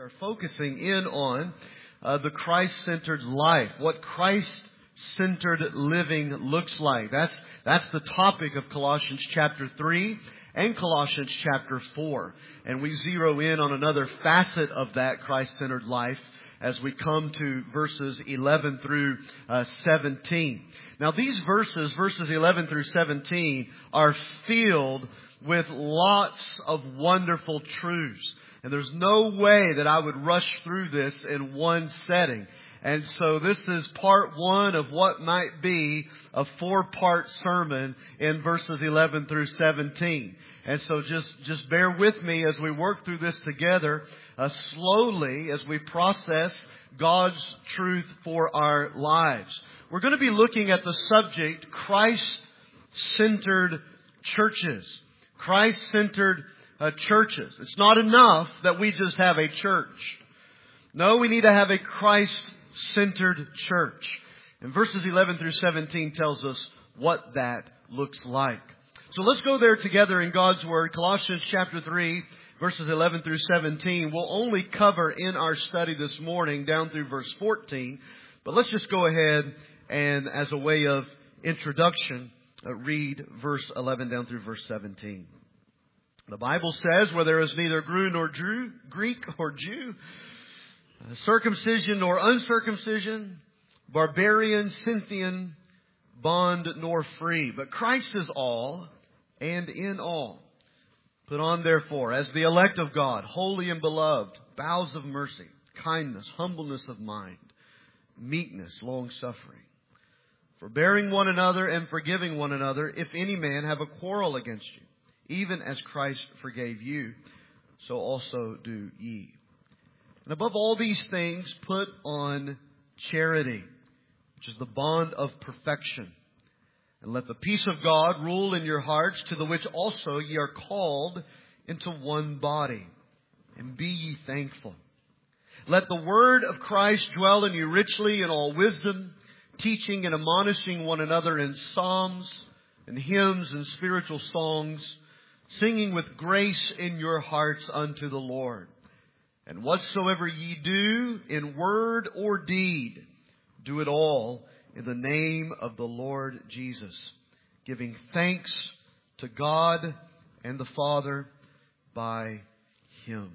are focusing in on the Christ-centered life, what Christ-centered living looks like. That's the topic of Colossians chapter 3 and Colossians chapter 4. And we zero in on another facet of that Christ-centered life as we come to verses 11 through 17. Now these verses 11 through 17, are filled with lots of wonderful truths. And there's no way that I would rush through this in one setting. And so this is part one of what might be a 4-part sermon in verses 11 through 17. And so just bear with me as we work through this together slowly as we process God's truth for our lives. We're going to be looking at the subject Christ-centered churches. Christ-centered churches. It's not enough that we just have a church. No, we need to have a Christ-centered church. And verses 11 through 17 tells us what that looks like. So let's go there together in God's Word. Colossians chapter 3, verses 11 through 17. We'll only cover in our study this morning down through verse 14. But let's just go ahead and as a way of introduction, read verse 11 down through verse 17. The Bible says, where there is neither Greek or Jew, circumcision nor uncircumcision, barbarian, Scythian, bond nor free, but Christ is all and in all. Put on therefore, as the elect of God, holy and beloved, bowels of mercy, kindness, humbleness of mind, meekness, long-suffering, forbearing one another and forgiving one another, if any man have a quarrel against you. Even as Christ forgave you, so also do ye. And above all these things, put on charity, which is the bond of perfection. And let the peace of God rule in your hearts, to the which also ye are called into one body. And be ye thankful. Let the word of Christ dwell in you richly in all wisdom, teaching and admonishing one another in psalms and hymns and spiritual songs, singing with grace in your hearts unto the Lord. And whatsoever ye do in word or deed, do it all in the name of the Lord Jesus, giving thanks to God and the Father by Him.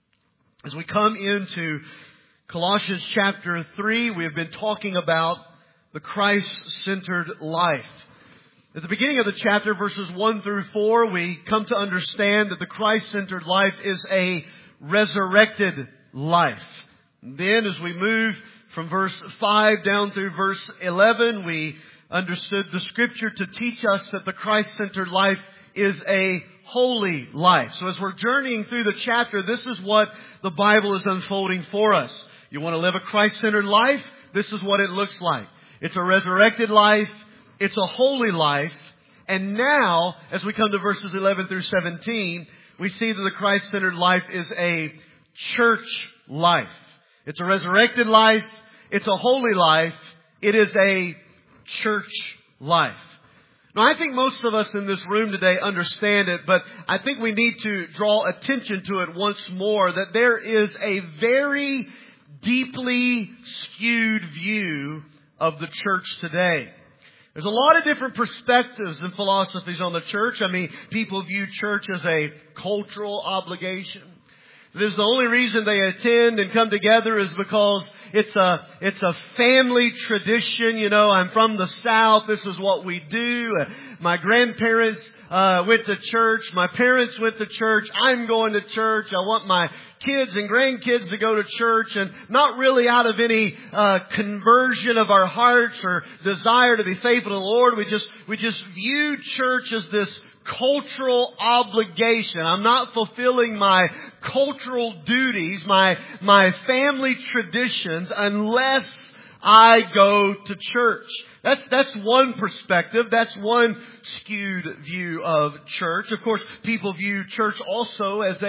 As we come into Colossians chapter 3, we have been talking about the Christ-centered life. At the beginning of the chapter, verses 1 through 4, we come to understand that the Christ-centered life is a resurrected life. And then as we move from verse 5 down through verse 11, we understood the Scripture to teach us that the Christ-centered life is a holy life. So as we're journeying through the chapter, this is what the Bible is unfolding for us. You want to live a Christ-centered life? This is what it looks like. It's a resurrected life. It's a holy life. And now, as we come to verses 11 through 17, we see that the Christ-centered life is a church life. It's a resurrected life. It's a holy life. It is a church life. Now, I think most of us in this room today understand it, but I think we need to draw attention to it once more, that there is a very deeply skewed view of the church today. There's a lot of different perspectives and philosophies on the church. I mean, people view church as a cultural obligation. There's the only reason they attend and come together is because it's a family tradition. You know, I'm from the South. This is what we do. My grandparents went to church. My parents went to church. I'm going to church. I want my kids and grandkids to go to church, and not really out of any conversion of our hearts or desire to be faithful to the Lord. We just view church as this cultural obligation. I'm not fulfilling my cultural duties, my family traditions, unless I go to church. That's one perspective. That's one skewed view of church. Of course, people view church also as a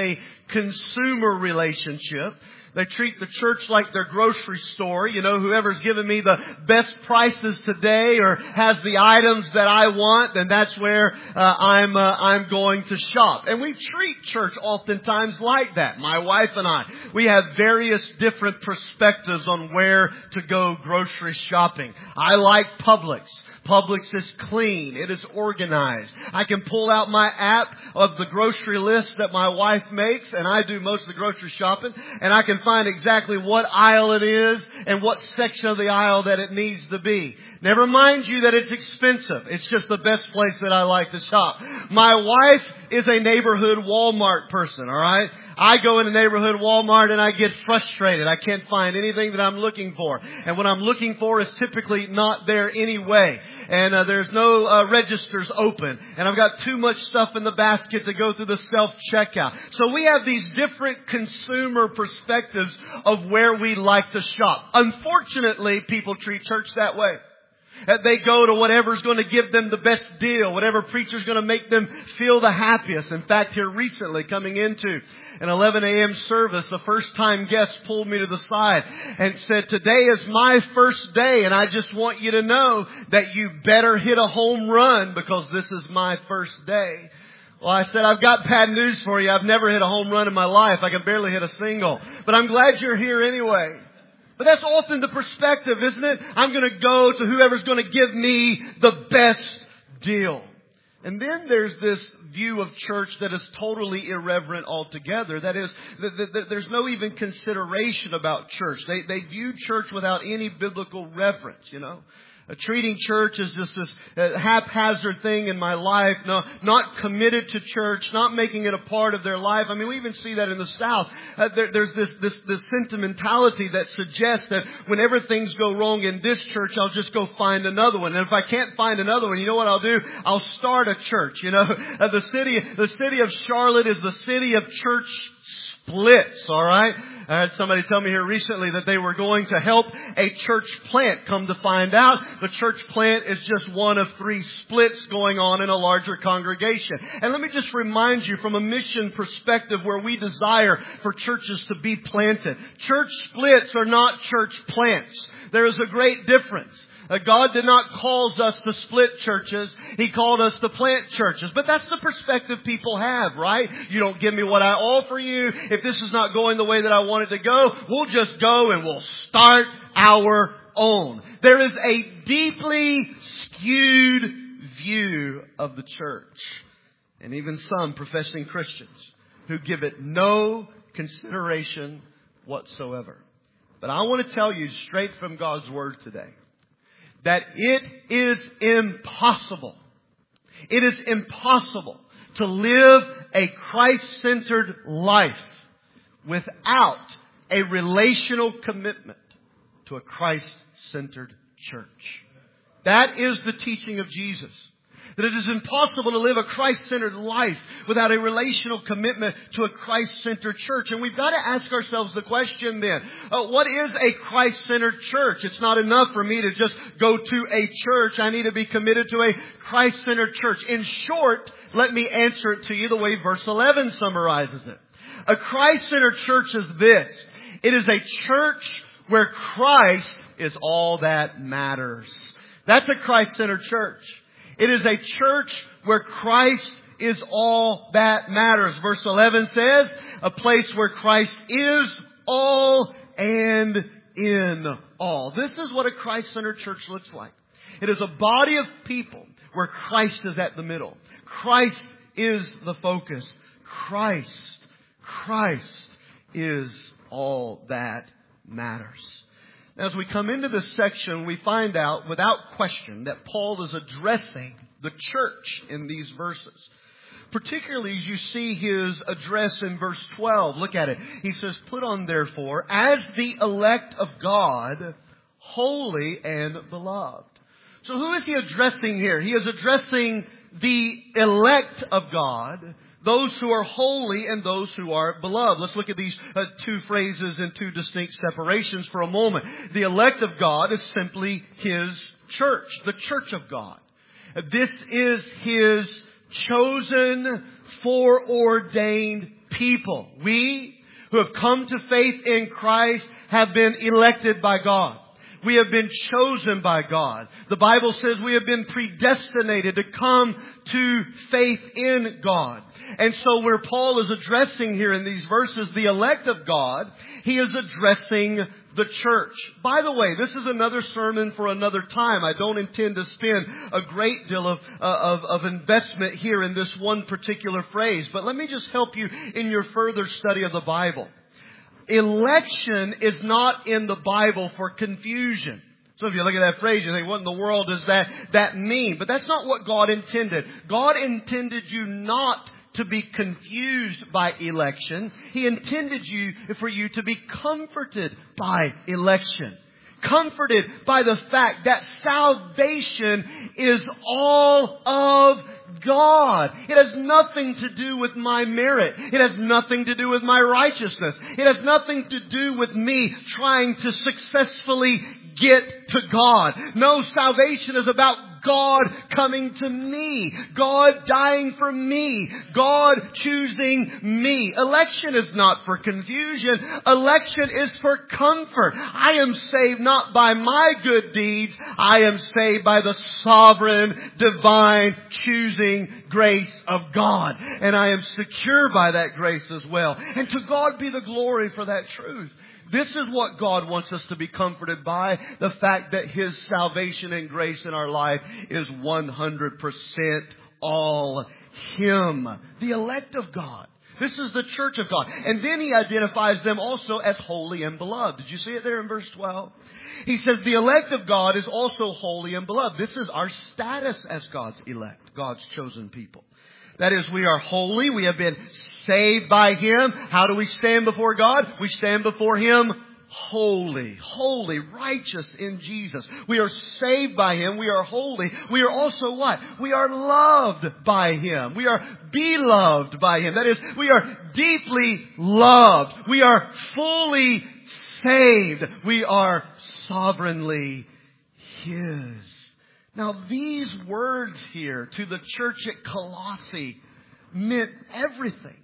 consumer relationship. They treat the church like their grocery store. You know, whoever's giving me the best prices today or has the items that I want, then that's where I'm going to shop. And we treat church oftentimes like that. My wife and I, we have various different perspectives on where to go grocery shopping. I like Publix. Publix is clean. It is organized. I can pull out my app of the grocery list that my wife makes, and I do most of the grocery shopping, and I can find exactly what aisle it is and what section of the aisle that it needs to be. Never mind you that it's expensive. It's just the best place that I like to shop. My wife is a neighborhood Walmart person, all right? I go in a neighborhood Walmart and I get frustrated. I can't find anything that I'm looking for. And what I'm looking for is typically not there anyway. And there's no registers open. And I've got too much stuff in the basket to go through the self-checkout. So we have these different consumer perspectives of where we like to shop. Unfortunately, people treat church that way. They go to whatever's going to give them the best deal, whatever preacher's going to make them feel the happiest. In fact, here recently, coming into an 11 a.m. service, a first-time guest pulled me to the side and said, "Today is my first day, and I just want you to know that you better hit a home run because this is my first day." Well, I said, "I've got bad news for you. I've never hit a home run in my life. I can barely hit a single. But I'm glad you're here anyway." But that's often the perspective, isn't it? I'm going to go to whoever's going to give me the best deal. And then there's this view of church that is totally irreverent altogether. That is, there's no even consideration about church. They view church without any biblical reverence, you know. Treating church as just this haphazard thing in my life, not committed to church, not making it a part of their life. I mean, we even see that in the South. There's this sentimentality that suggests that whenever things go wrong in this church, I'll just go find another one. And if I can't find another one, you know what I'll do? I'll start a church. You know, the city of Charlotte is the city of church splits, all right? I had somebody tell me here recently that they were going to help a church plant. Come to find out, the church plant is just one of 3 splits going on in a larger congregation. And let me just remind you from a mission perspective where we desire for churches to be planted. Church splits are not church plants. There is a great difference. God did not call us to split churches. He called us to plant churches. But that's the perspective people have, right? You don't give me what I offer you. If this is not going the way that I want it to go, we'll just go and we'll start our own. There is a deeply skewed view of the church. And even some professing Christians who give it no consideration whatsoever. But I want to tell you straight from God's Word today that it is impossible. It is impossible to live a Christ-centered life without a relational commitment to a Christ-centered church. That is the teaching of Jesus. That it is impossible to live a Christ-centered life without a relational commitment to a Christ-centered church. And we've got to ask ourselves the question then, what is a Christ-centered church? It's not enough for me to just go to a church. I need to be committed to a Christ-centered church. In short, let me answer it to you the way verse 11 summarizes it. A Christ-centered church is this. It is a church where Christ is all that matters. That's a Christ-centered church. It is a church where Christ is all that matters. Verse 11 says, a place where Christ is all and in all. This is what a Christ-centered church looks like. It is a body of people where Christ is at the middle. Christ is the focus. Christ is all that matters. As we come into this section, we find out without question that Paul is addressing the church in these verses. Particularly as you see his address in verse 12. Look at it. He says, "Put on therefore as the elect of God, holy and beloved." So who is he addressing here? He is addressing the elect of God, those who are holy and those who are beloved. Let's look at these 2 phrases in 2 distinct separations for a moment. The elect of God is simply His church, the church of God. This is His chosen, foreordained people. We who have come to faith in Christ have been elected by God. We have been chosen by God. The Bible says we have been predestinated to come to faith in God. And so where Paul is addressing here in these verses the elect of God, he is addressing the church. By the way, this is another sermon for another time. I don't intend to spend a great deal of investment here in this one particular phrase. But let me just help you in your further study of the Bible. Election is not in the Bible for confusion. So if you look at that phrase, you think, what in the world does that mean? But that's not what God intended. God intended you not to be confused by election. He intended for you to be comforted by election. Comforted by the fact that salvation is all of God. It has nothing to do with my merit. It has nothing to do with my righteousness. It has nothing to do with me trying to successfully get to God. No, salvation is about God coming to me. God dying for me. God choosing me. Election is not for confusion. Election is for comfort. I am saved not by my good deeds. I am saved by the sovereign, divine, choosing grace of God. And I am secure by that grace as well. And to God be the glory for that truth. This is what God wants us to be comforted by. The fact that His salvation and grace in our life is 100% all Him. The elect of God. This is the church of God. And then He identifies them also as holy and beloved. Did you see it there in verse 12? He says the elect of God is also holy and beloved. This is our status as God's elect, God's chosen people. That is, we are holy. We have been saved by Him. How do we stand before God? We stand before Him holy, righteous in Jesus. We are saved by Him. We are holy. We are also what? We are loved by Him. We are beloved by Him. That is, we are deeply loved. We are fully saved. We are sovereignly His. Now, these words here to the church at Colossae meant everything.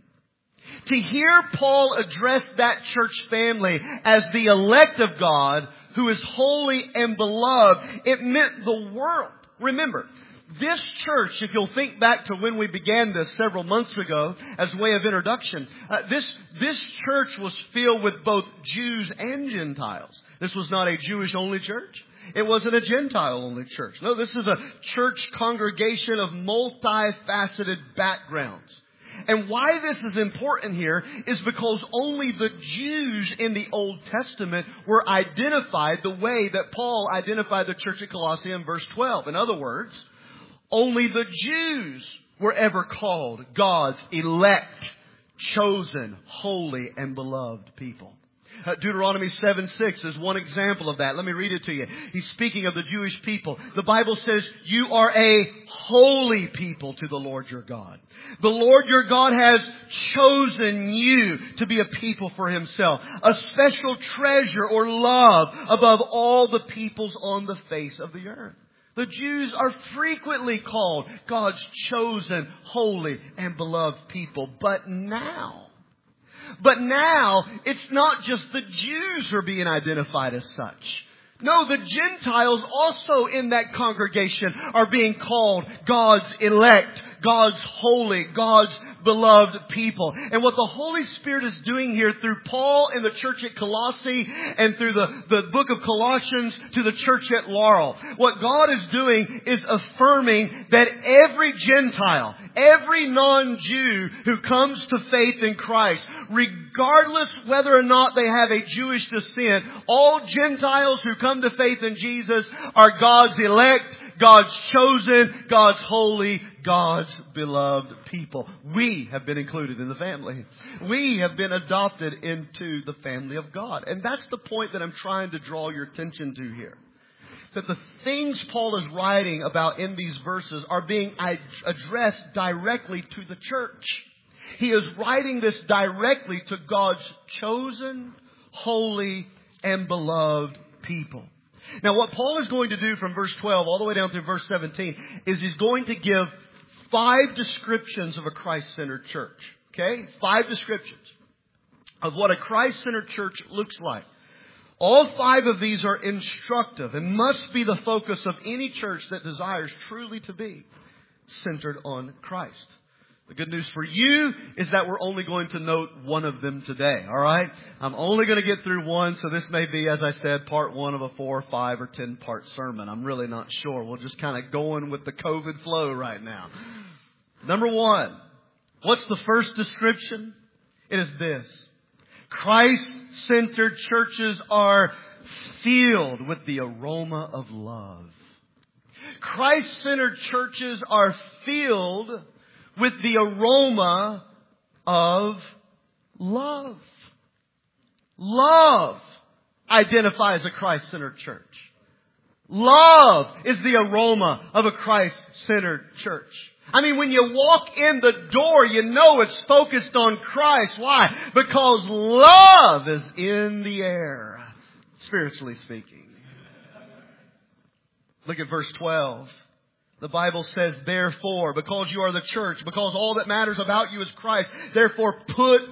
To hear Paul address that church family as the elect of God, who is holy and beloved, it meant the world. Remember, this church, if you'll think back to when we began this several months ago as a way of introduction, this church was filled with both Jews and Gentiles. This was not a Jewish-only church. It wasn't a Gentile-only church. No, this is a church congregation of multifaceted backgrounds. And why this is important here is because only the Jews in the Old Testament were identified the way that Paul identified the church at Colossae in verse 12. In other words, only the Jews were ever called God's elect, chosen, holy, and beloved people. Deuteronomy 7:6 is one example of that. Let me read it to you. He's speaking of the Jewish people. The Bible says, you are a holy people to the Lord your God. The Lord your God has chosen you to be a people for Himself, a special treasure or love above all the peoples on the face of the earth. The Jews are frequently called God's chosen, holy, and beloved people. But now, it's not just the Jews who are being identified as such. No, the Gentiles also in that congregation are being called God's elect, God's holy, God's beloved people. And what the Holy Spirit is doing here through Paul and the church at Colossae and through the book of Colossians to the church at Laurel, what God is doing is affirming that every Gentile, every non-Jew who comes to faith in Christ, regardless whether or not they have a Jewish descent, all Gentiles who come to faith in Jesus are God's elect, God's chosen, God's holy, God's beloved people. We have been included in the family. We have been adopted into the family of God. And that's the point that I'm trying to draw your attention to here. That the things Paul is writing about in these verses are being addressed directly to the church. He is writing this directly to God's chosen, holy, and beloved people. Now, what Paul is going to do from verse 12 all the way down through verse 17 is he's going to give 5 descriptions of a Christ-centered church. Okay? 5 descriptions of what a Christ-centered church looks like. All 5 of these are instructive and must be the focus of any church that desires truly to be centered on Christ. The good news for you is that we're only going to note one of them today, all right? I'm only going to get through one, so this may be, as I said, part 1 of a 4, 5, or 10-part sermon. I'm really not sure. We're just kind of going with the COVID flow right now. Number 1, what's the first description? It is this. Christ-centered churches are filled with the aroma of love. Christ-centered churches are filled with the aroma of love. Love identifies a Christ-centered church. Love is the aroma of a Christ-centered church. I mean, when you walk in the door, you know it's focused on Christ. Why? Because love is in the air, spiritually speaking. Look at verse 12. The Bible says, therefore, because you are the church, because all that matters about you is Christ, therefore put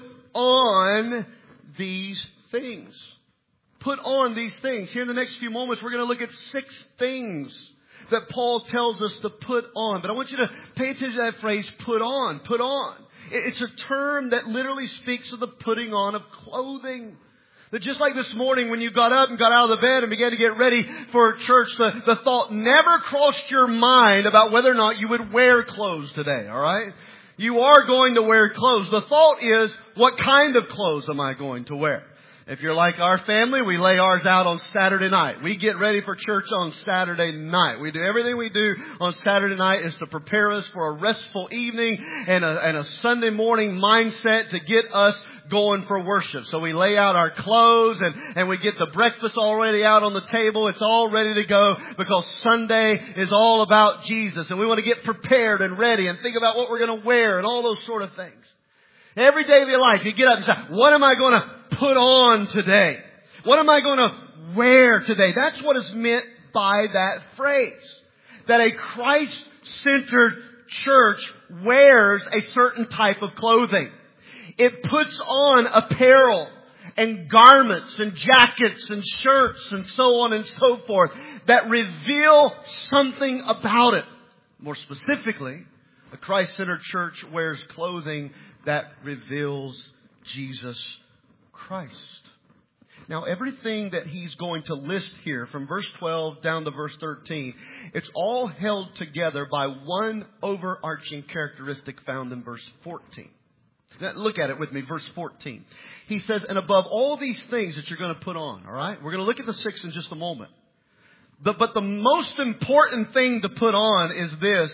on these things. Put on these things. Here in the next few moments, we're going to look at 6 things that Paul tells us to put on. But I want you to pay attention to that phrase, put on, put on. It's a term that literally speaks of the putting on of clothing. That just like this morning when you got up and got out of the bed and began to get ready for church, the thought never crossed your mind about whether or not you would wear clothes today, all right? You are going to wear clothes. The thought is, what kind of clothes am I going to wear? If you're like our family, we lay ours out on Saturday night. We get ready for church on Saturday night. We do everything we do on Saturday night is to prepare us for a restful evening and a Sunday morning mindset to get us going for worship. So we lay out our clothes and we get the breakfast already out on the table. It's all ready to go because Sunday is all about Jesus. And we want to get prepared and ready and think about what we're going to wear and all those sort of things. Every day of your life, you get up and say, what am I going to put on today? What am I going to wear today? That's what is meant by that phrase. That a Christ-centered church wears a certain type of clothing. It puts on apparel and garments and jackets and shirts and so on and so forth that reveal something about it. More specifically, a Christ-centered church wears clothing that reveals Jesus Christ. Now, everything that he's going to list here from verse 12 down to verse 13, it's all held together by one overarching characteristic found in verse 14. Now, look at it with me, verse 14. He says, and above all these things that you're going to put on, all right? We're going to look at the 6 in just a moment. But the most important thing to put on is this,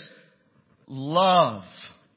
love.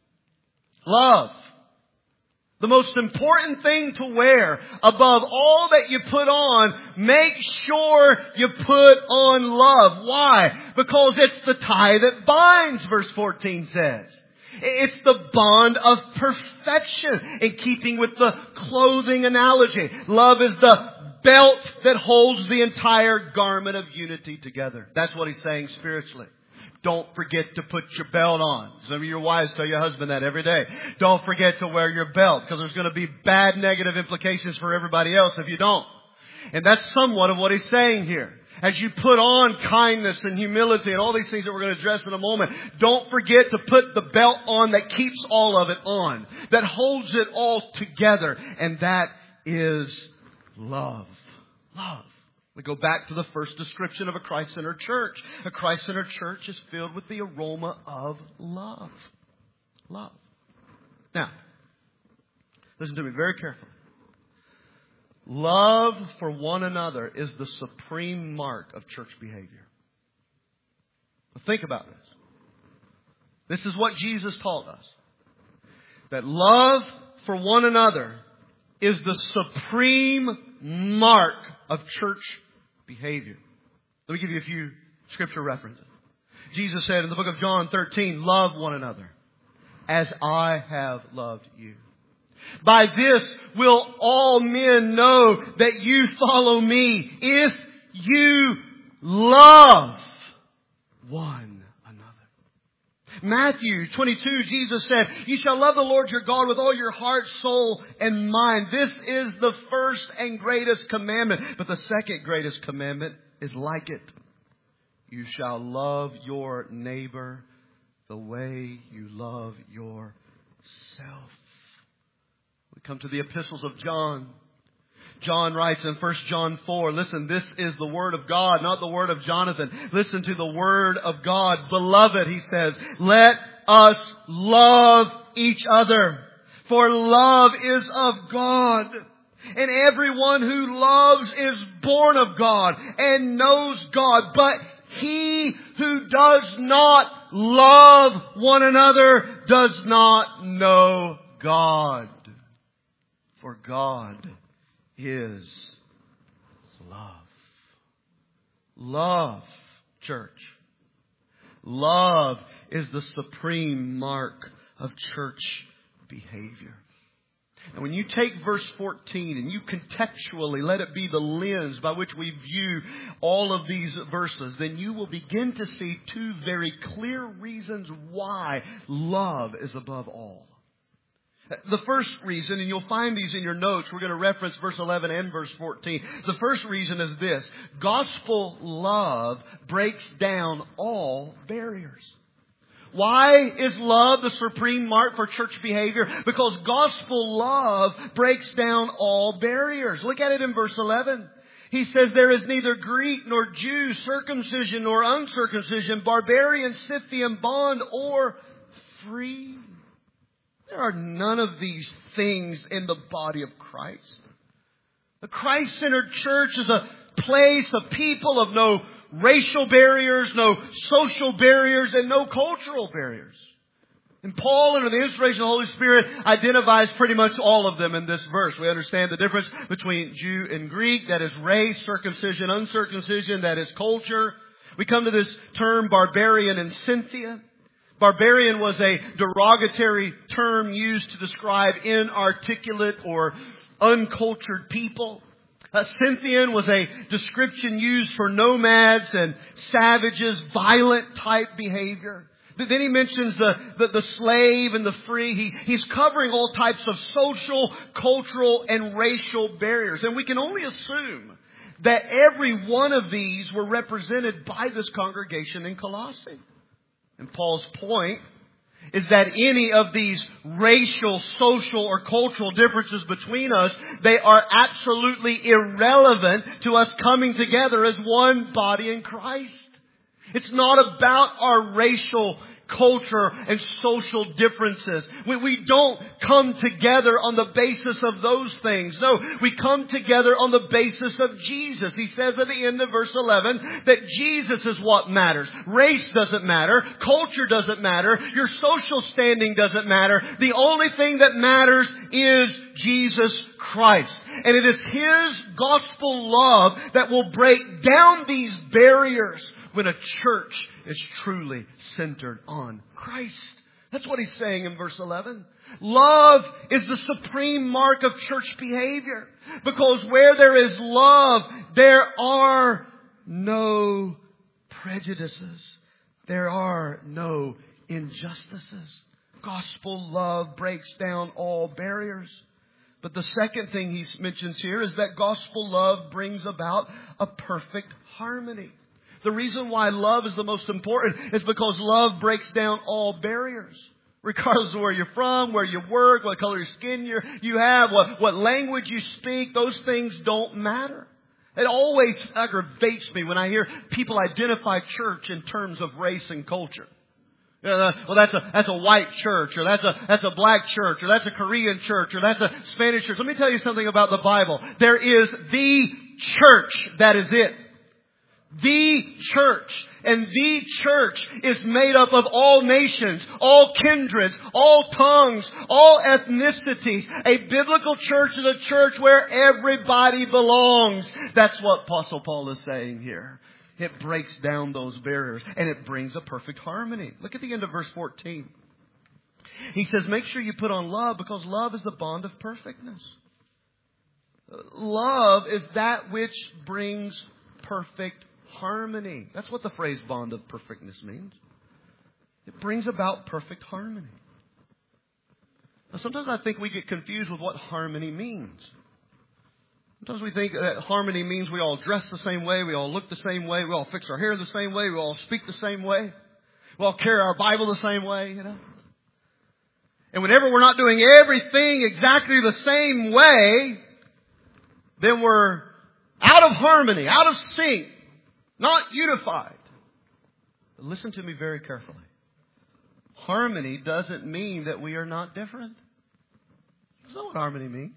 Love. The most important thing to wear above all that you put on, make sure you put on love. Why? Because it's the tie that binds, verse 14 says. It's the bond of perfection in keeping with the clothing analogy. Love is the belt that holds the entire garment of unity together. That's what he's saying spiritually. Don't forget to put your belt on. Some of your wives tell your husband that every day. Don't forget to wear your belt because there's going to be bad negative implications for everybody else if you don't. And that's somewhat of what he's saying here. As you put on kindness and humility and all these things that we're going to address in a moment, don't forget to put the belt on that keeps all of it on, that holds it all together. And that is love. Love. We go back to the first description of a Christ-centered church. A Christ-centered church is filled with the aroma of love. Love. Now, listen to me very carefully. Love for one another is the supreme mark of church behavior. Now, think about this. This is what Jesus taught us. That love for one another is the supreme mark of church behavior. Let me give you a few scripture references. Jesus said in the book of John 13, love one another as I have loved you. By this will all men know that you follow me if you love one another. Matthew 22, Jesus said, "You shall love the Lord your God with all your heart, soul, and mind. This is the first and greatest commandment. But the second greatest commandment is like it. You shall love your neighbor the way you love yourself." We come to the epistles of John. John writes in 1 John 4, listen, this is the word of God, not the word of Jonathan. Listen to the word of God. "Beloved," he says, "let us love each other, for love is of God. And everyone who loves is born of God and knows God. But he who does not love one another does not know God. For God is love." Love, church. Love is the supreme mark of church behavior. And when you take verse 14 and you contextually let it be the lens by which we view all of these verses, then you will begin to see two very clear reasons why love is above all. The first reason, and you'll find these in your notes, we're going to reference verse 11 and verse 14. The first reason is this: gospel love breaks down all barriers. Why is love the supreme mark for church behavior? Because gospel love breaks down all barriers. Look at it in verse 11. He says, "There is neither Greek nor Jew, circumcision nor uncircumcision, barbarian, Scythian, bond or free." There are none of these things in the body of Christ. The Christ-centered church is a place, a people of no racial barriers, no social barriers, and no cultural barriers. And Paul, under the inspiration of the Holy Spirit, identifies pretty much all of them in this verse. We understand the difference between Jew and Greek, that is race, circumcision, uncircumcision, that is culture. We come to this term barbarian and Scythian. Barbarian was a derogatory term used to describe inarticulate or uncultured people. Scythian was a description used for nomads and savages, violent type behavior. Then he mentions the slave and the free. He's covering all types of social, cultural, and racial barriers. And we can only assume that every one of these were represented by this congregation in Colossae. And Paul's point is that any of these racial, social, or cultural differences between us, they are absolutely irrelevant to us coming together as one body in Christ. It's not about our racial, culture, and social differences. We don't come together on the basis of those things. No, we come together on the basis of Jesus. He says at the end of verse 11 that Jesus is what matters. Race doesn't matter. Culture doesn't matter. Your social standing doesn't matter. The only thing that matters is Jesus Christ. And it is His gospel love that will break down these barriers when a church is truly centered on Christ. That's what he's saying in verse 11. Love is the supreme mark of church behavior. Because where there is love, there are no prejudices. There are no injustices. Gospel love breaks down all barriers. But the second thing he mentions here is that gospel love brings about a perfect harmony. The reason why love is the most important is because love breaks down all barriers. Regardless of where you're from, where you work, what color of skin you have, what language you speak, those things don't matter. It always aggravates me when I hear people identify church in terms of race and culture. Well, that's a white church, or that's a black church, or that's a Korean church, or that's a Spanish church. Let me tell you something about the Bible. There is the church that is it. The church. And the church is made up of all nations, all kindreds, all tongues, all ethnicities. A biblical church is a church where everybody belongs. That's what Apostle Paul is saying here. It breaks down those barriers and it brings a perfect harmony. Look at the end of verse 14. He says, make sure you put on love, because love is the bond of perfectness. Love is that which brings perfect harmony. That's what the phrase bond of perfectness means. It brings about perfect harmony. Now, sometimes I think we get confused with what harmony means. Sometimes we think that harmony means we all dress the same way, we all look the same way, we all fix our hair the same way, we all speak the same way, we all carry our Bible the same way, you know. And whenever we're not doing everything exactly the same way, then we're out of harmony, out of sync, not unified. But listen to me very carefully. Harmony doesn't mean that we are not different. That's not what harmony means.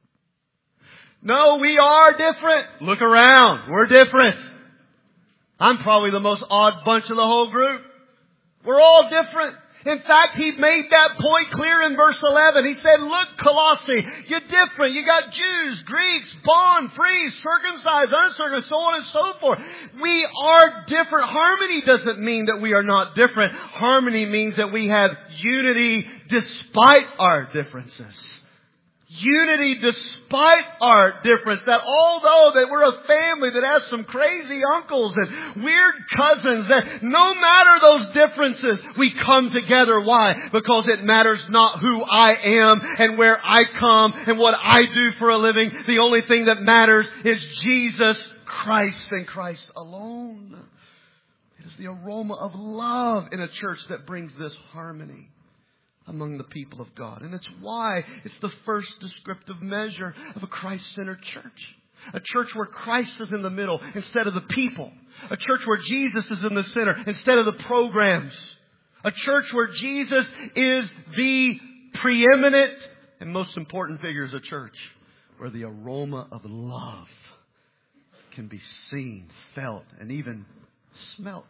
No, we are different. Look around. We're different. I'm probably the most odd bunch of the whole group. We're all different. In fact, he made that point clear in verse 11. He said, look, Colossae, you're different. You got Jews, Greeks, bond, free, circumcised, uncircumcised, so on and so forth. We are different. Harmony doesn't mean that we are not different. Harmony means that we have unity despite our differences. Unity despite our difference. That although that we're a family that has some crazy uncles and weird cousins, that no matter those differences, we come together. Why? Because it matters not who I am and where I come and what I do for a living. The only thing that matters is Jesus Christ and Christ alone. It is the aroma of love in a church that brings this harmony among the people of God. And it's why it's the first descriptive measure of a Christ-centered church. A church where Christ is in the middle instead of the people. A church where Jesus is in the center instead of the programs. A church where Jesus is the preeminent and most important figure as a church. Where the aroma of love can be seen, felt, and even smelt.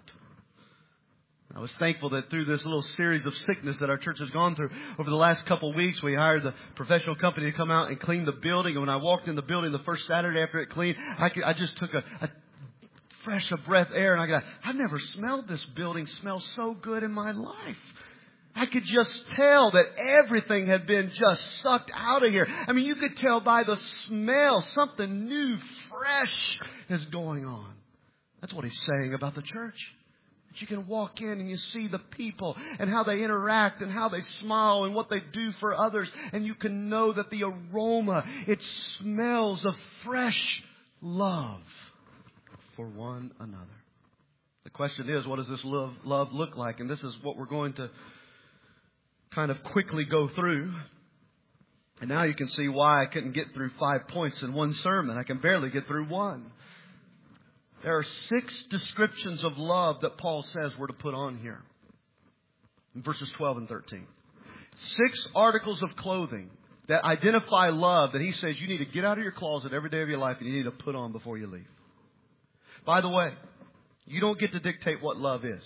I was thankful that through this little series of sickness that our church has gone through over the last couple of weeks, we hired the professional company to come out and clean the building. And when I walked in the building the first Saturday after it cleaned, I just took a fresh of breath air, and I got, I've never smelled this building smell so good in my life. I could just tell that everything had been just sucked out of here. I mean, you could tell by the smell something new, fresh is going on. That's what he's saying about the church. You can walk in and you see the people and how they interact and how they smile and what they do for others. And you can know that the aroma, it smells of fresh love for one another. The question is, what does this love look like? And this is what we're going to kind of quickly go through. And now you can see why I couldn't get through 5 points in one sermon. I can barely get through one. There are 6 descriptions of love that Paul says we're to put on here. In verses 12 and 13. 6 articles of clothing that identify love that he says you need to get out of your closet every day of your life and you need to put on before you leave. By the way, you don't get to dictate what love is.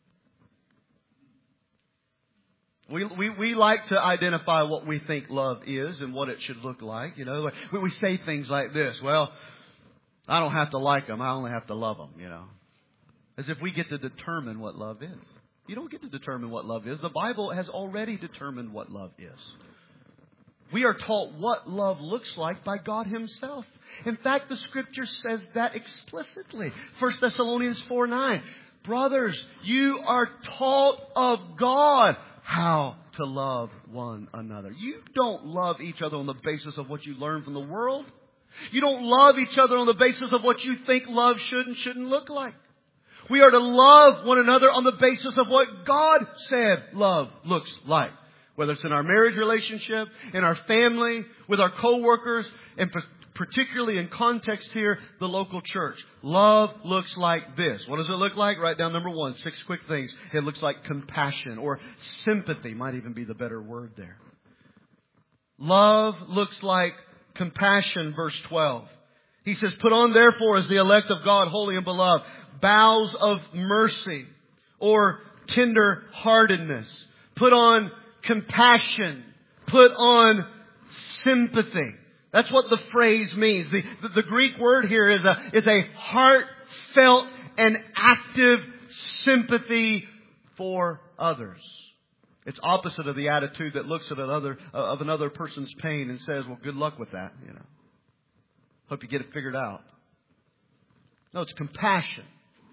We like to identify what we think love is and what it should look like. You know, we say things like this. Well, I don't have to like them. I only have to love them, you know. As if we get to determine what love is. You don't get to determine what love is. The Bible has already determined what love is. We are taught what love looks like by God Himself. In fact, the Scripture says that explicitly. 1 Thessalonians 4:9. Brothers, you are taught of God how to love one another. You don't love each other on the basis of what you learn from the world. You don't love each other on the basis of what you think love should and shouldn't look like. We are to love one another on the basis of what God said love looks like. Whether it's in our marriage relationship, in our family, with our co-workers, and particularly in context here, the local church. Love looks like this. What does it look like? Write down number 1, 6 quick things. It looks like compassion or sympathy might even be the better word there. Love looks like compassion, verse 12. He says, put on therefore as the elect of God, holy and beloved, bowels of mercy or tender-heartedness. Put on compassion. Put on sympathy. That's what the phrase means. The Greek word here is a heartfelt and active sympathy for others. It's opposite of the attitude that looks at another person's pain and says, well, good luck with that, you know. Hope you get it figured out. No, it's compassion.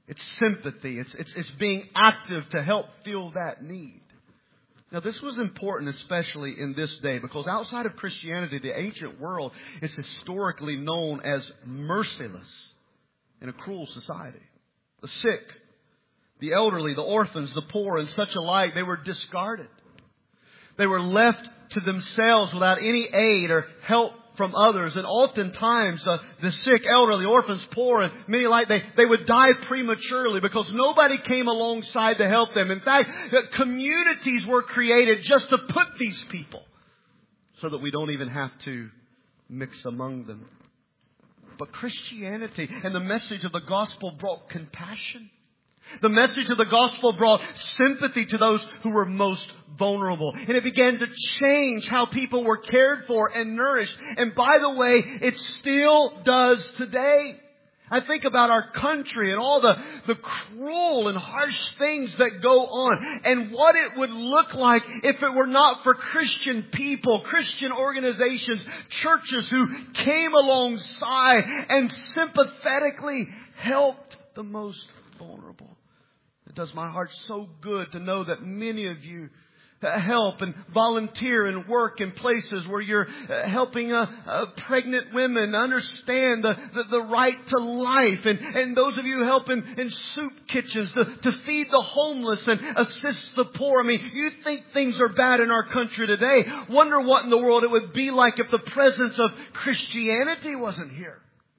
It's sympathy. It's being active to help fill that need. Now, this was important, especially in this day, because outside of Christianity, the ancient world is historically known as merciless in a cruel society. The sick, the elderly, the orphans, the poor, and such alike, they were discarded. They were left to themselves without any aid or help from others. And oftentimes, the sick, elderly, orphans, poor, and many alike, they would die prematurely because nobody came alongside to help them. In fact, communities were created just to put these people so that we don't even have to mix among them. But Christianity and the message of the gospel brought compassion. The message of the gospel brought sympathy to those who were most vulnerable. And it began to change how people were cared for and nourished. And by the way, it still does today. I think about our country and all the cruel and harsh things that go on, and what it would look like if it were not for Christian people, Christian organizations, churches who came alongside and sympathetically helped the most vulnerable. It does my heart so good to know that many of you help and volunteer and work in places where you're helping pregnant women understand the right to life. And those of you help in soup kitchens to feed the homeless and assist the poor. I mean, you think things are bad in our country today. Wonder what in the world it would be like if the presence of Christianity wasn't here.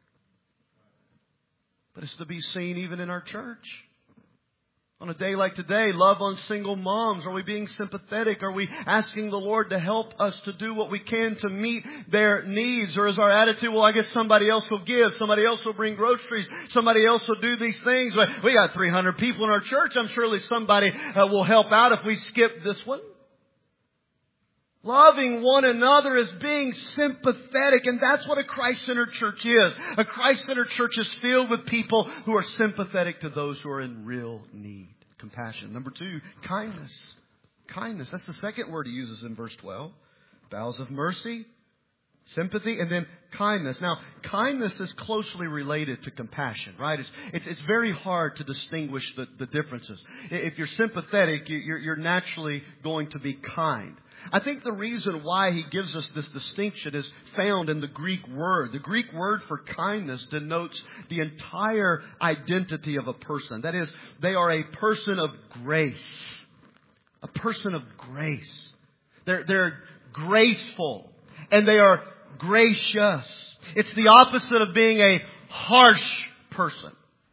But it's to be seen even in our church. On a day like today, love on single moms. Are we being sympathetic? Are we asking the Lord to help us to do what we can to meet their needs? Or is our attitude, well, I guess somebody else will give. Somebody else will bring groceries. Somebody else will do these things. But we got 300 people in our church. I'm surely somebody will help out if we skip this one. Loving one another is being sympathetic, and that's what a Christ-centered church is. A Christ-centered church is filled with people who are sympathetic to those who are in real need. Compassion. Number 2, kindness. Kindness. That's the second word he uses in verse 12. Bowels of mercy, sympathy, and then kindness. Now, kindness is closely related to compassion, right? It's very hard to distinguish the differences. If you're sympathetic, you're naturally going to be kind. I think the reason why he gives us this distinction is found in the Greek word. The Greek word for kindness denotes the entire identity of a person. That is, they are a person of grace. A person of grace. They're graceful. And they are gracious. It's the opposite of being a harsh person.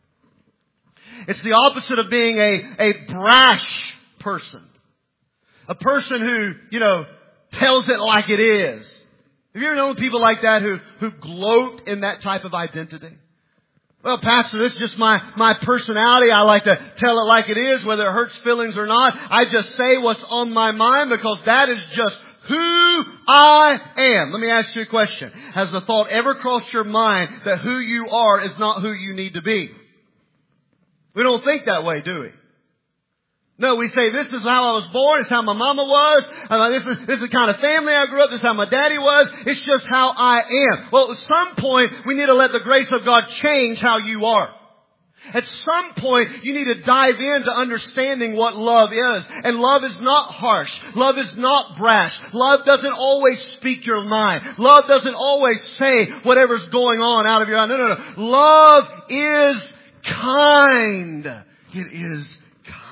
It's the opposite of being a brash person. A person who, tells it like it is. Have you ever known people like that who gloat in that type of identity? Well, Pastor, this is just my personality. I like to tell it like it is, whether it hurts feelings or not. I just say what's on my mind because that is just who I am. Let me ask you a question. Has the thought ever crossed your mind that who you are is not who you need to be? We don't think that way, do we? No, we say, this is how I was born. It's how my mama was. This is the kind of family I grew up. This is how my daddy was. It's just how I am. Well, at some point, we need to let the grace of God change how you are. At some point, you need to dive into understanding what love is. And love is not harsh. Love is not brash. Love doesn't always speak your mind. Love doesn't always say whatever's going on out of your mind. No. Love is kind. It is kind.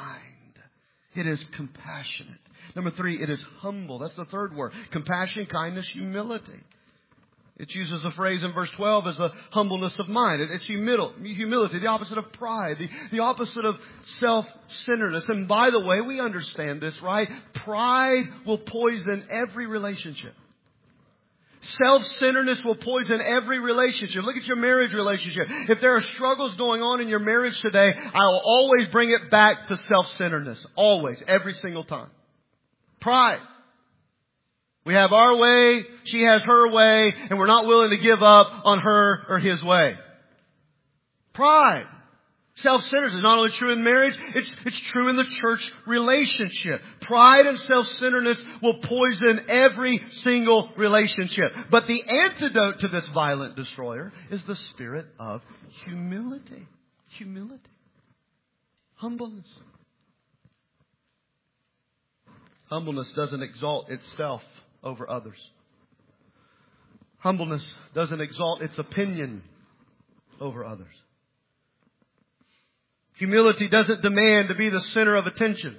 It is compassionate. Number 3, it is humble. That's the third word. Compassion, kindness, humility. It uses the phrase in verse 12 as a humbleness of mind. It's humility, the opposite of pride, the opposite of self-centeredness. And by the way, we understand this, right? Pride will poison every relationship. Self-centeredness will poison every relationship. Look at your marriage relationship. If there are struggles going on in your marriage today, I will always bring it back to self-centeredness. Always. Every single time. Pride. We have our way, she has her way, and we're not willing to give up on her or his way. Pride. Self-centeredness is not only true in marriage, it's true in the church relationship. Pride and self-centeredness will poison every single relationship. But the antidote to this violent destroyer is the spirit of humility. Humility. Humbleness. Humbleness doesn't exalt itself over others. Humbleness doesn't exalt its opinion over others. Humility doesn't demand to be the center of attention.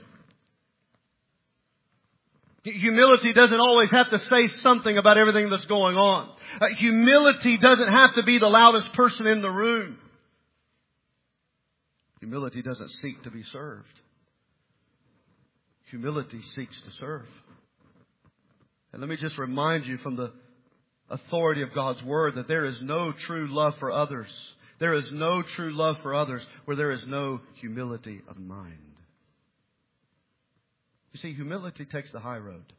Humility doesn't always have to say something about everything that's going on. Humility doesn't have to be the loudest person in the room. Humility doesn't seek to be served. Humility seeks to serve. And let me just remind you from the authority of God's Word that there is no true love for others. There is no true love for others where there is no humility of mind. You see, humility takes the high road.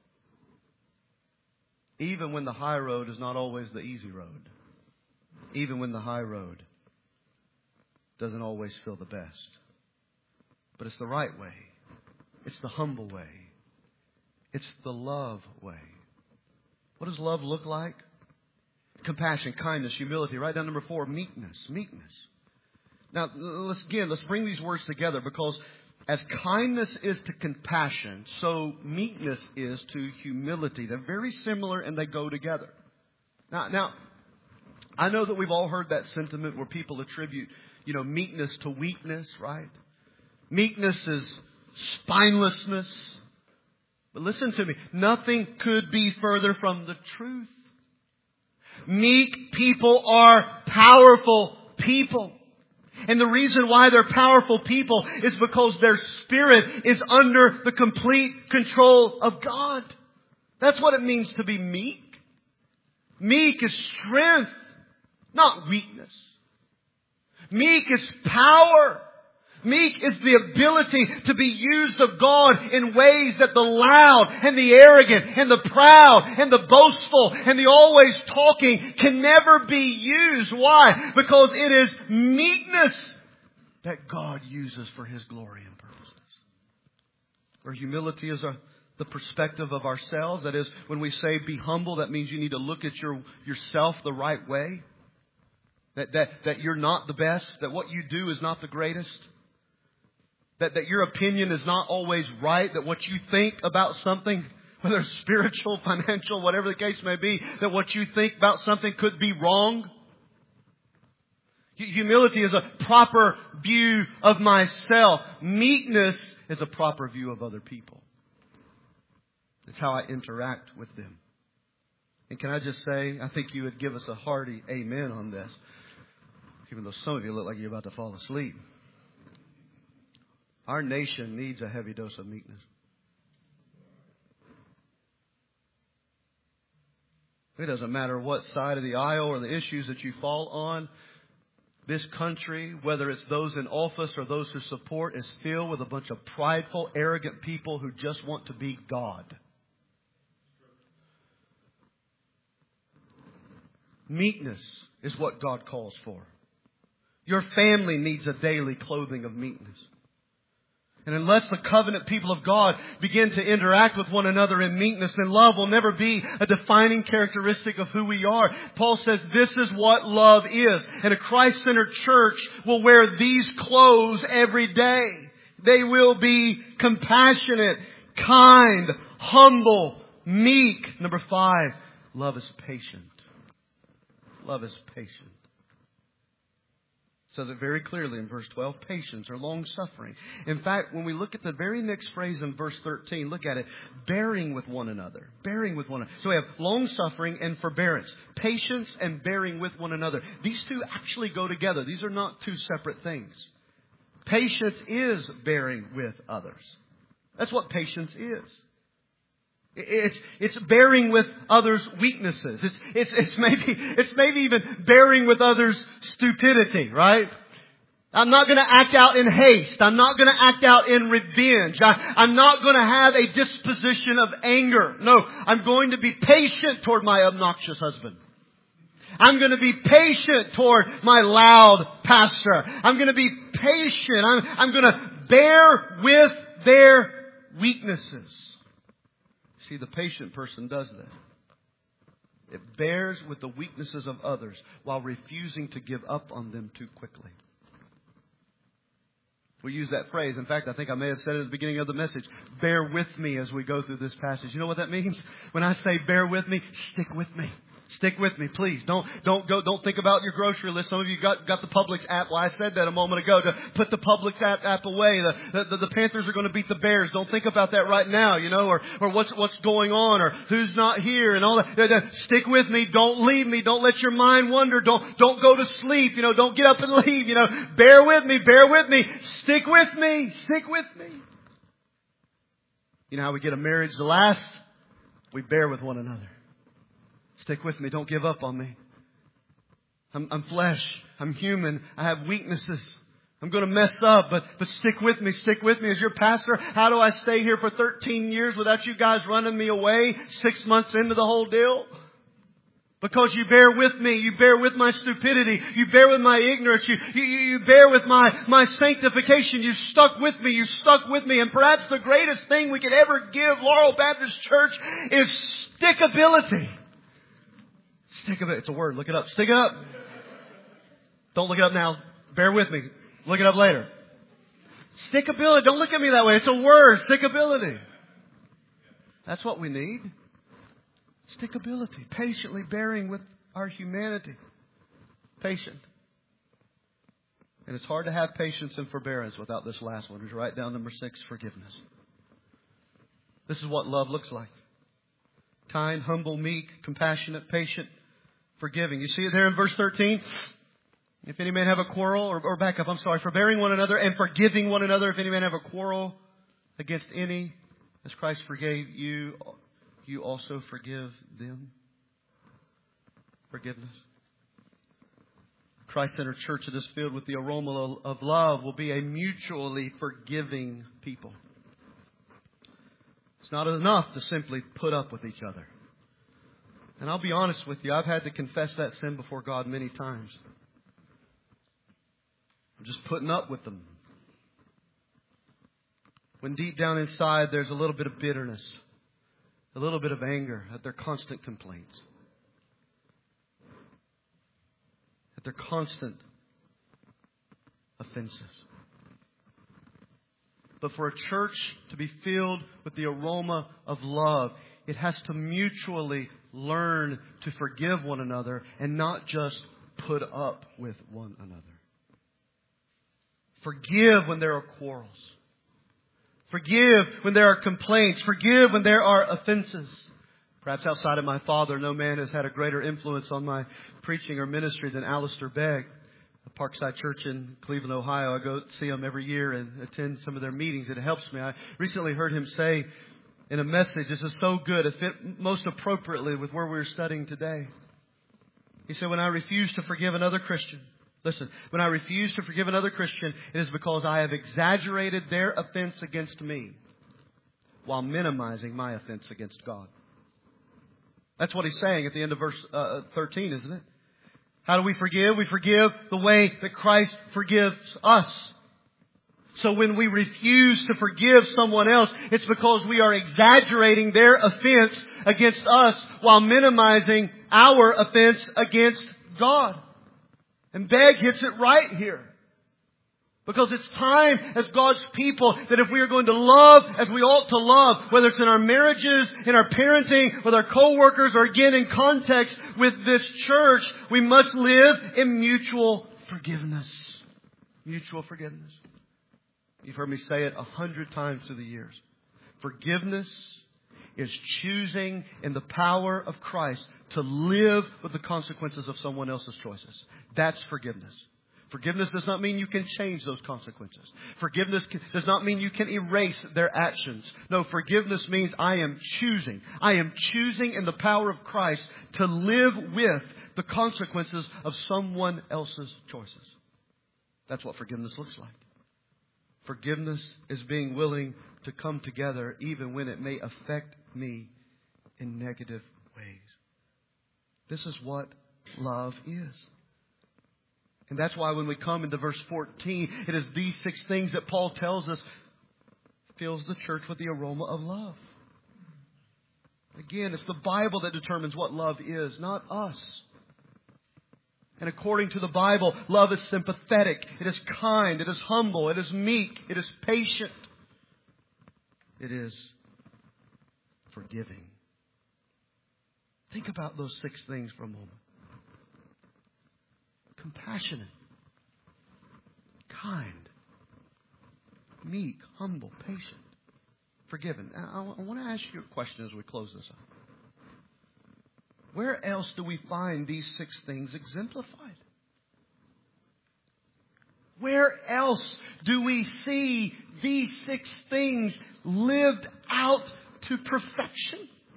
Even when the high road is not always the easy road. Even when the high road doesn't always feel the best. But it's the right way. It's the humble way. It's the love way. What does love look like? Compassion, kindness, humility. Write down number 4, meekness. Meekness. Now, let's bring these words together, because as kindness is to compassion, so meekness is to humility. They're very similar and they go together. Now, I know that we've all heard that sentiment where people attribute, meekness to weakness, right? Meekness is spinelessness. But listen to me. Nothing could be further from the truth. Meek people are powerful people. And the reason why they're powerful people is because their spirit is under the complete control of God. That's what it means to be meek. Meek is strength, not weakness. Meek is power. Meek is the ability to be used of God in ways that the loud and the arrogant and the proud and the boastful and the always talking can never be used. Why? Because it is meekness that God uses for His glory and purposes. Where humility is the perspective of ourselves. That is, when we say be humble, that means you need to look at yourself the right way. That you're not the best. That what you do is not the greatest. That your opinion is not always right. That what you think about something, whether it's spiritual, financial, whatever the case may be, that what you think about something could be wrong. Humility is a proper view of myself. Meekness is a proper view of other people. It's how I interact with them. And can I just say, I think you would give us a hearty amen on this. Even though some of you look like you're about to fall asleep. Our nation needs a heavy dose of meekness. It doesn't matter what side of the aisle or the issues that you fall on. This country, whether it's those in office or those who support, is filled with a bunch of prideful, arrogant people who just want to be God. Meekness is what God calls for. Your family needs a daily clothing of meekness. And unless the covenant people of God begin to interact with one another in meekness, then love will never be a defining characteristic of who we are. Paul says this is what love is. And a Christ-centered church will wear these clothes every day. They will be compassionate, kind, humble, meek. Number 5, love is patient. Love is patient. It says it very clearly in verse 12. Patience or long suffering. In fact, when we look at the very next phrase in verse 13, look at it. Bearing with one another. Bearing with one another. So we have long suffering and forbearance. Patience and bearing with one another. These two actually go together. These are not two separate things. Patience is bearing with others. That's what patience is. It's bearing with others' weaknesses. It's maybe even bearing with others' stupidity, right? I'm not going to act out in haste. I'm not going to act out in revenge. I'm not going to have a disposition of anger. No, I'm going to be patient toward my obnoxious husband. I'm going to be patient toward my loud pastor. I'm going to be patient. I'm going to bear with their weaknesses. See, the patient person does that. It bears with the weaknesses of others while refusing to give up on them too quickly. We use that phrase. In fact, I think I may have said it at the beginning of the message. Bear with me as we go through this passage. You know what that means? When I say bear with me, stick with me. Stick with me, please. Don't think about your grocery list. Some of you got the Publix app. Well, I said that a moment ago, to put the Publix app away. The Panthers are going to beat the Bears. Don't think about that right now, or what's going on, or who's not here, and all that. Stick with me. Don't leave me. Don't let your mind wander. Don't go to sleep. Don't get up and leave. Bear with me. Bear with me. Stick with me. Stick with me. You know how we get a marriage to last? We bear with one another. Stick with me. Don't give up on me. I'm flesh. I'm human. I have weaknesses. I'm going to mess up, but stick with me. Stick with me. As your pastor, how do I stay here for 13 years without you guys running me away 6 months into the whole deal? Because you bear with me. You bear with my stupidity. You bear with my ignorance. You bear with my sanctification. You stuck with me. You stuck with me. And perhaps the greatest thing we could ever give Laurel Baptist Church is stickability. Stick of it. It's a word. Look it up. Stick it up. Don't look it up now. Bear with me. Look it up later. Stickability. Don't look at me that way. It's a word. Stickability. That's what we need. Stickability. Patiently bearing with our humanity. Patient. And it's hard to have patience and forbearance without this last one. Just write down number 6, forgiveness. This is what love looks like. Kind, humble, meek, compassionate, patient, forgiving. You see it there in verse 13? If any man have a quarrel, or back up, I'm sorry, forbearing one another and forgiving one another. If any man have a quarrel against any, as Christ forgave you, you also forgive them. Forgiveness. Christ-centered church that is filled with the aroma of love will be a mutually forgiving people. It's not enough to simply put up with each other. And I'll be honest with you, I've had to confess that sin before God many times. I'm just putting up with them. When deep down inside there's a little bit of bitterness, a little bit of anger at their constant complaints, at their constant offenses. But for a church to be filled with the aroma of love, it has to mutually learn to forgive one another and not just put up with one another. Forgive when there are quarrels. Forgive when there are complaints. Forgive when there are offenses. Perhaps outside of my father, no man has had a greater influence on my preaching or ministry than Alistair Begg. Parkside Church in Cleveland, Ohio. I go see them every year and attend some of their meetings. It helps me. I recently heard him say in a message, this is so good, it fit most appropriately with where we're studying today. He said, when I refuse to forgive another Christian, listen, when I refuse to forgive another Christian, it is because I have exaggerated their offense against me while minimizing my offense against God. That's what he's saying at the end of verse 13, isn't it? How do we forgive? We forgive the way that Christ forgives us. So when we refuse to forgive someone else, it's because we are exaggerating their offense against us while minimizing our offense against God. And Begg hits it right here. Because it's time as God's people that if we are going to love as we ought to love, whether it's in our marriages, in our parenting, with our co-workers, or again in context with this church, we must live in mutual forgiveness. Mutual forgiveness. You've heard me say it 100 times through the years. Forgiveness is choosing in the power of Christ to live with the consequences of someone else's choices. That's forgiveness. Forgiveness does not mean you can change those consequences. Forgiveness does not mean you can erase their actions. No, forgiveness means I am choosing. I am choosing in the power of Christ to live with the consequences of someone else's choices. That's what forgiveness looks like. Forgiveness is being willing to come together even when it may affect me in negative ways. This is what love is. And that's why when we come into verse 14, it is these 6 things that Paul tells us fills the church with the aroma of love. Again, it's the Bible that determines what love is, not us. And according to the Bible, love is sympathetic. It is kind. It is humble. It is meek. It is patient. It is forgiving. Think about those 6 things for a moment. Compassionate, kind, meek, humble, patient, forgiven. I want to ask you a question as we close this up. Where else do we find these 6 things exemplified? Where else do we see these 6 things lived out to perfection?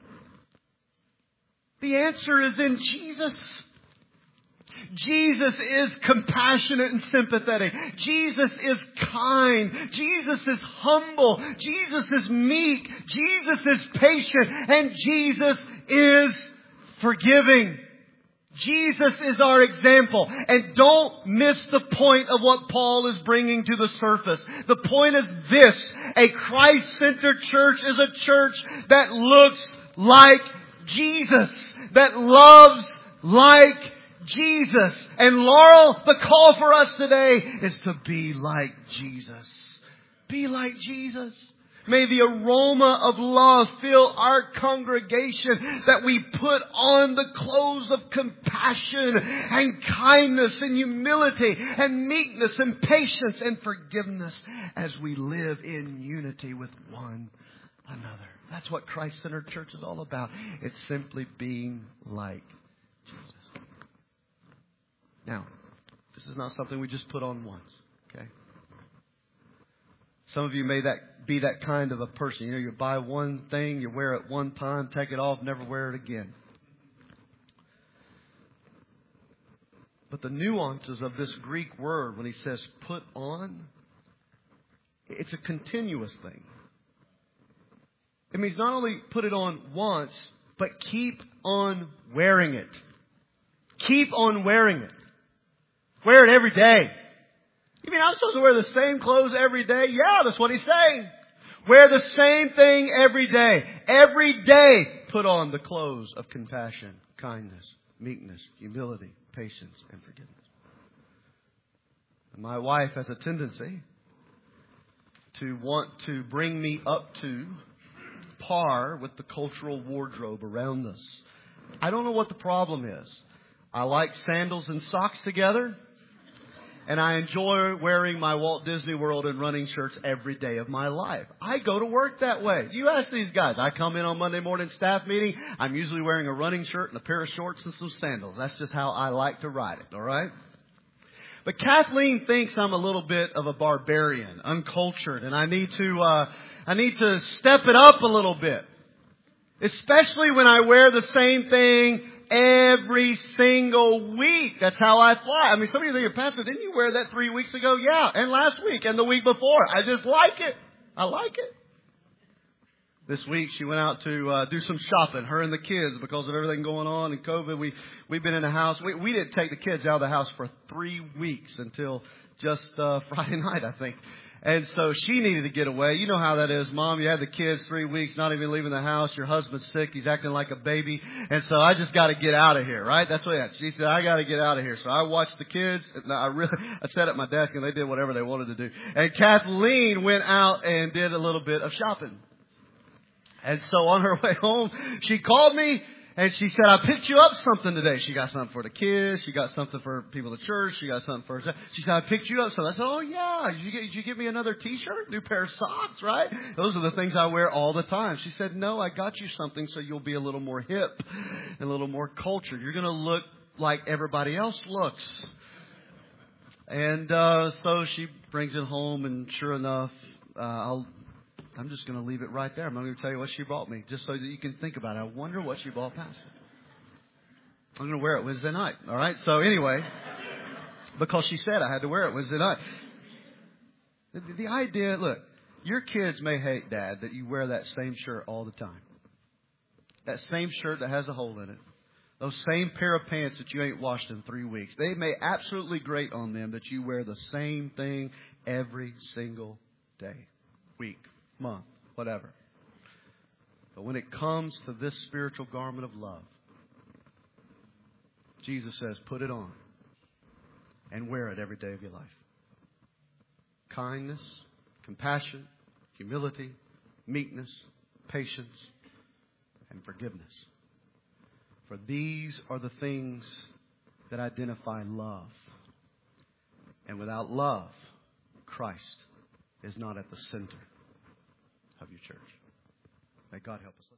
The answer is in Jesus. Jesus is compassionate and sympathetic. Jesus is kind. Jesus is humble. Jesus is meek. Jesus is patient. And Jesus is forgiving. Jesus is our example. And don't miss the point of what Paul is bringing to the surface. The point is this. A Christ-centered church is a church that looks like Jesus. That loves like Jesus. And Laurel, the call for us today is to be like Jesus. Be like Jesus. May the aroma of love fill our congregation, that we put on the clothes of compassion and kindness and humility and meekness and patience and forgiveness as we live in unity with one another. That's what Christ-centered church is all about. It's simply being like Jesus. Now, this is not something we just put on once, okay? Some of you may be that kind of a person. You know, you buy one thing, you wear it one time, take it off, never wear it again. But the nuances of this Greek word, when he says put on, it's a continuous thing. It means not only put it on once, but keep on wearing it. Keep on wearing it. Wear it every day. You mean I'm supposed to wear the same clothes every day? Yeah, that's what he's saying. Wear the same thing every day. Every day, put on the clothes of compassion, kindness, meekness, humility, patience, and forgiveness. And my wife has a tendency to want to bring me up to par with the cultural wardrobe around us. I don't know what the problem is. I like sandals and socks together. And I enjoy wearing my Walt Disney World and running shirts every day of my life. I go to work that way. You ask these guys. I come in on Monday morning staff meeting. I'm usually wearing a running shirt and a pair of shorts and some sandals. That's just how I like to ride it, all right? But Kathleen thinks I'm a little bit of a barbarian, uncultured, and I need to step it up a little bit. Especially when I wear the same thing every single week. That's how I fly. I mean, some of you think, Pastor, didn't you wear that 3 weeks ago? Yeah, and last week and the week before. I just like it. I like it. This week she went out to do some shopping, her and the kids, because of everything going on and COVID. We've been in the house. We didn't take the kids out of the house for 3 weeks until just Friday night, I think. And so she needed to get away. You know how that is, Mom. You have the kids 3 weeks, not even leaving the house. Your husband's sick. He's acting like a baby. And so I just got to get out of here, right? That's what she said. I got to get out of here. So I watched the kids. I sat at my desk and they did whatever they wanted to do. And Kathleen went out and did a little bit of shopping. And so on her way home, she called me. And she said, I picked you up something today. She got something for the kids. She got something for people at church. She got something for herself. She said, I picked you up something. I said, oh, yeah. Did you give me another T-shirt? New pair of socks, right? Those are the things I wear all the time. She said, no, I got you something so you'll be a little more hip and a little more cultured. You're going to look like everybody else looks. And so she brings it home, and sure enough, I'm just going to leave it right there. I'm not going to tell you what she brought me, just so that you can think about it. I wonder what she brought Pastor. I'm going to wear it Wednesday night. All right? So anyway, because she said I had to wear it Wednesday night. The idea, look, your kids may hate, Dad, that you wear that same shirt all the time. That same shirt that has a hole in it. Those same pair of pants that you ain't washed in 3 weeks. They may absolutely grate on them that you wear the same thing every single day, week, month, whatever. But when it comes to this spiritual garment of love, Jesus says, put it on. and wear it every day of your life. Kindness, compassion, humility, meekness, patience, and forgiveness. For these are the things that identify love. And without love, Christ is not at the center of your church. May God help us.